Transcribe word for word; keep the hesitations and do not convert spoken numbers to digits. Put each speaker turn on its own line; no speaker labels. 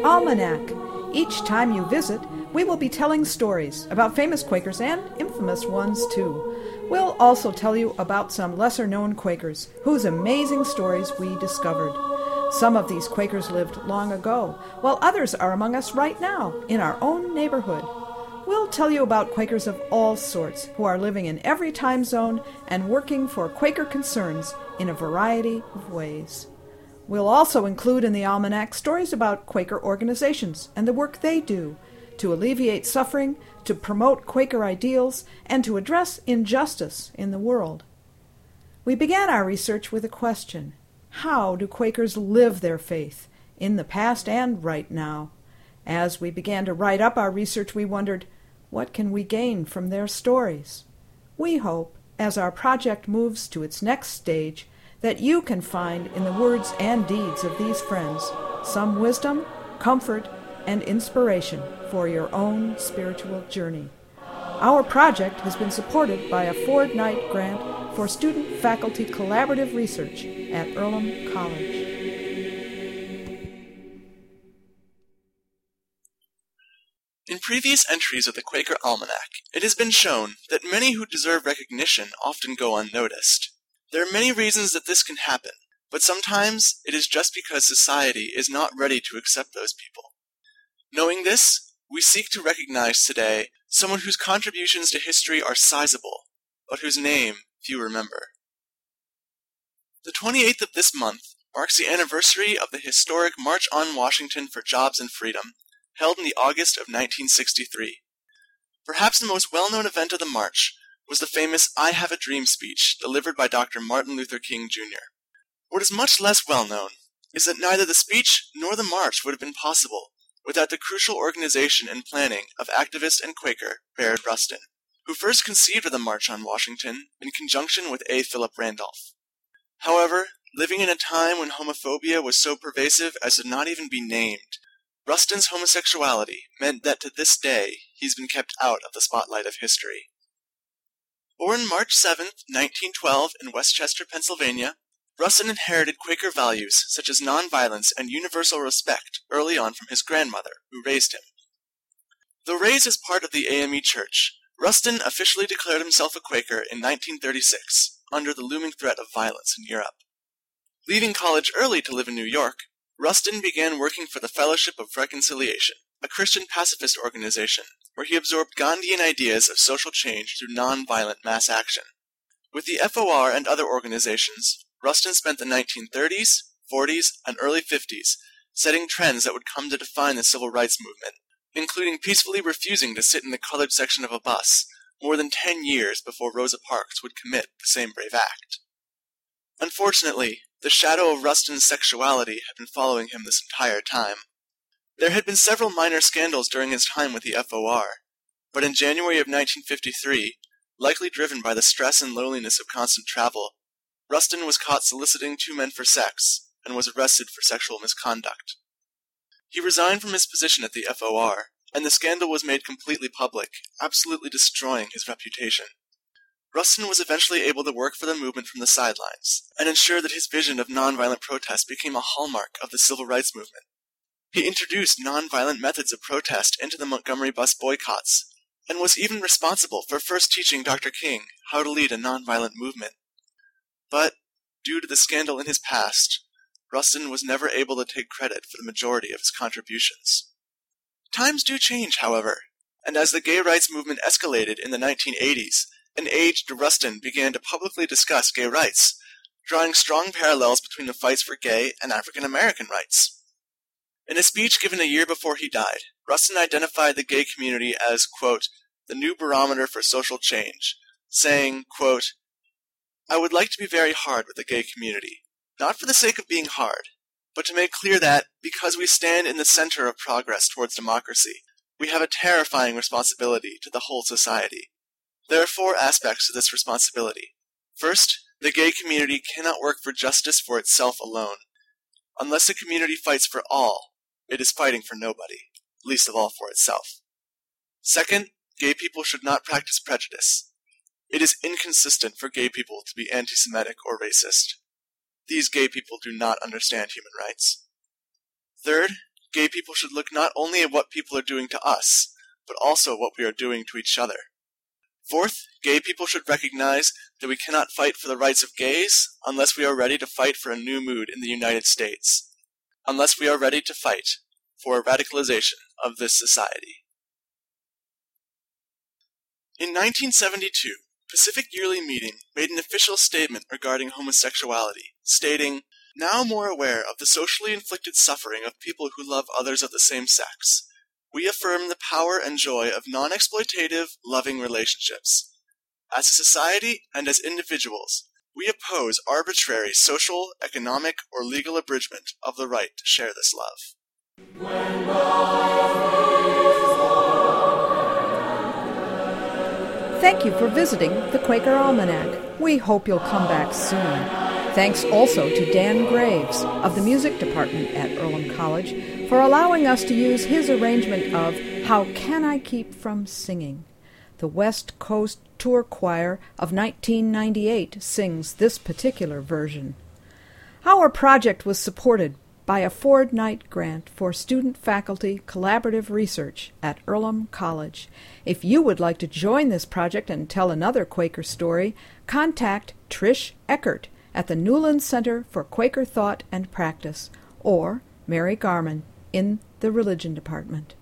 Almanac. Each time you visit, we will be telling stories about famous Quakers and infamous ones too. We'll also tell you about some lesser-known Quakers whose amazing stories we discovered. Some of these Quakers lived long ago, while others are among us right now in our own neighborhood. We'll tell you about Quakers of all sorts who are living in every time zone and working for Quaker concerns in a variety of ways. We'll also include in the Almanac stories about Quaker organizations and the work they do to alleviate suffering, to promote Quaker ideals, and to address injustice in the world. We began our research with a question: how do Quakers live their faith, in the past and right now? As we began to write up our research, we wondered, what can we gain from their stories? We hope, as our project moves to its next stage, that you can find in the words and deeds of these friends some wisdom, comfort, and inspiration for your own spiritual journey. Our project has been supported by a Ford Knight grant for student-faculty collaborative research at Earlham College.
In previous entries of the Quaker Almanac, it has been shown that many who deserve recognition often go unnoticed. There are many reasons that this can happen, but sometimes it is just because society is not ready to accept those people. Knowing this, we seek to recognize today someone whose contributions to history are sizable, but whose name few remember. The twenty-eighth of this month marks the anniversary of the historic March on Washington for Jobs and Freedom, held in the August of nineteen sixty-three. Perhaps the most well-known event of the march was the famous I Have a Dream speech delivered by Doctor Martin Luther King Junior What is much less well-known is that neither the speech nor the march would have been possible without the crucial organization and planning of activist and Quaker Bayard Rustin, who first conceived of the March on Washington in conjunction with A. Philip Randolph. However, living in a time when homophobia was so pervasive as to not even be named, Rustin's homosexuality meant that to this day he's been kept out of the spotlight of history. Born March seventh, nineteen twelve in Westchester, Pennsylvania, Rustin inherited Quaker values such as nonviolence and universal respect early on from his grandmother, who raised him. Though raised as part of the A M E Church, Rustin officially declared himself a Quaker in nineteen thirty-six, under the looming threat of violence in Europe. Leaving college early to live in New York, Rustin began working for the Fellowship of Reconciliation, a Christian pacifist organization, where he absorbed Gandhian ideas of social change through nonviolent mass action. With the F O R and other organizations, Rustin spent the nineteen thirties, forties, and early fifties setting trends that would come to define the civil rights movement, including peacefully refusing to sit in the colored section of a bus more than ten years before Rosa Parks would commit the same brave act. Unfortunately, the shadow of Rustin's sexuality had been following him this entire time. There had been several minor scandals during his time with the F O R, but in January of nineteen fifty-three, likely driven by the stress and loneliness of constant travel, Rustin was caught soliciting two men for sex and was arrested for sexual misconduct. He resigned from his position at the F O R, and the scandal was made completely public, absolutely destroying his reputation. Rustin was eventually able to work for the movement from the sidelines, and ensure that his vision of nonviolent protest became a hallmark of the civil rights movement. He introduced nonviolent methods of protest into the Montgomery bus boycotts, and was even responsible for first teaching Doctor King how to lead a nonviolent movement. But, due to the scandal in his past, Rustin was never able to take credit for the majority of his contributions. Times do change, however, and as the gay rights movement escalated in the nineteen eighties, an aged Rustin began to publicly discuss gay rights, drawing strong parallels between the fights for gay and African American rights. In a speech given a year before he died, Rustin identified the gay community as, quote, the new barometer for social change, saying, quote, I would like to be very hard with the gay community, not for the sake of being hard, but to make clear that, because we stand in the center of progress towards democracy, we have a terrifying responsibility to the whole society. There are four aspects to this responsibility. First, the gay community cannot work for justice for itself alone. Unless the community fights for all, it is fighting for nobody, least of all for itself. Second, gay people should not practice prejudice. It is inconsistent for gay people to be anti-Semitic or racist. These gay people do not understand human rights. Third, gay gay people should look not only at what people are doing to us, but also what we are doing to each other. Fourth, gay people should recognize that we cannot fight for the rights of gays unless we are ready to fight for a new mood in the United States, unless we are ready to fight for a radicalization of this society. In nineteen seventy-two, Pacific Yearly Meeting made an official statement regarding homosexuality, stating, "Now more aware of the socially inflicted suffering of people who love others of the same sex, we affirm the power and joy of non-exploitative, loving relationships. As a society and as individuals, we oppose arbitrary social, economic, or legal abridgment of the right to share this love." When
Thank you for visiting the Quaker Almanac. We hope you'll come back soon. Thanks also to Dan Graves of the Music Department at Earlham College for allowing us to use his arrangement of How Can I Keep From Singing? The West Coast Tour Choir of nineteen ninety-eight sings this particular version. Our project was supported by a Ford Knight grant for student-faculty collaborative research at Earlham College. If you would like to join this project and tell another Quaker story, contact Trish Eckert at the Newland Center for Quaker Thought and Practice, or Mary Garman in the Religion Department.